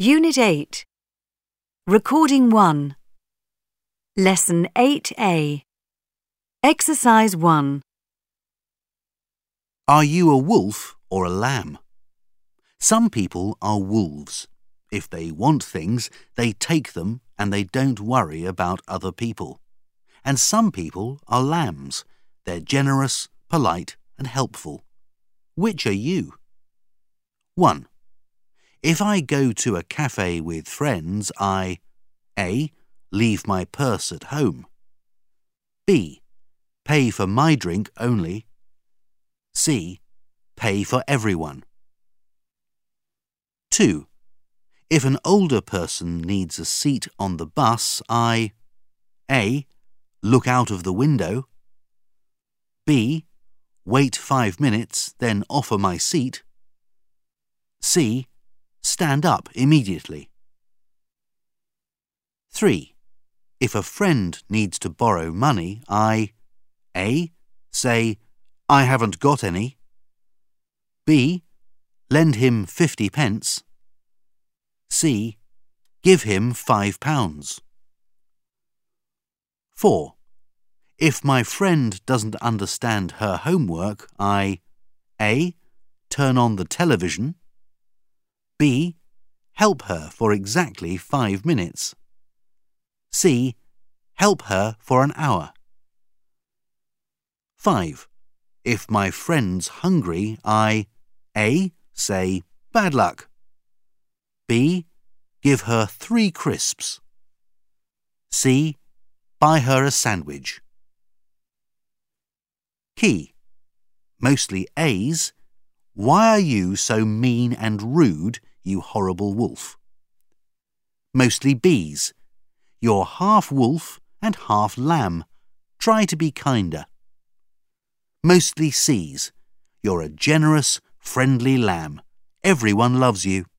Unit 8. Recording 1. Lesson 8A. Exercise 1. Are you a wolf or a lamb? Some people are wolves. If they want things, they take them and they don't worry about other people. And some people are lambs. They're generous, polite and helpful. Which are you? 1. If I go to a cafe with friends, I A. Leave my purse at home. B. Pay for my drink only. C. Pay for everyone. 2. If an older person needs a seat on the bus, I A. Look out of the window. B. Wait 5 minutes, then offer my seat. C. Stand up immediately. 3. If a friend needs to borrow money, I A. Say, I haven't got any. B. Lend him 50 pence. C. Give him £5. 4. If my friend doesn't understand her homework, I A. Turn on the television. B. Help her for exactly 5 minutes. C. Help her for an hour. 5. If my friend's hungry, I A. Say, bad luck. B. Give her 3 crisps. C. Buy her a sandwich. Key. Mostly A's. Why are you so mean and rude, you horrible wolf? Mostly B's. You're half wolf and half lamb. Try to be kinder. Mostly C's. You're a generous, friendly lamb. Everyone loves you.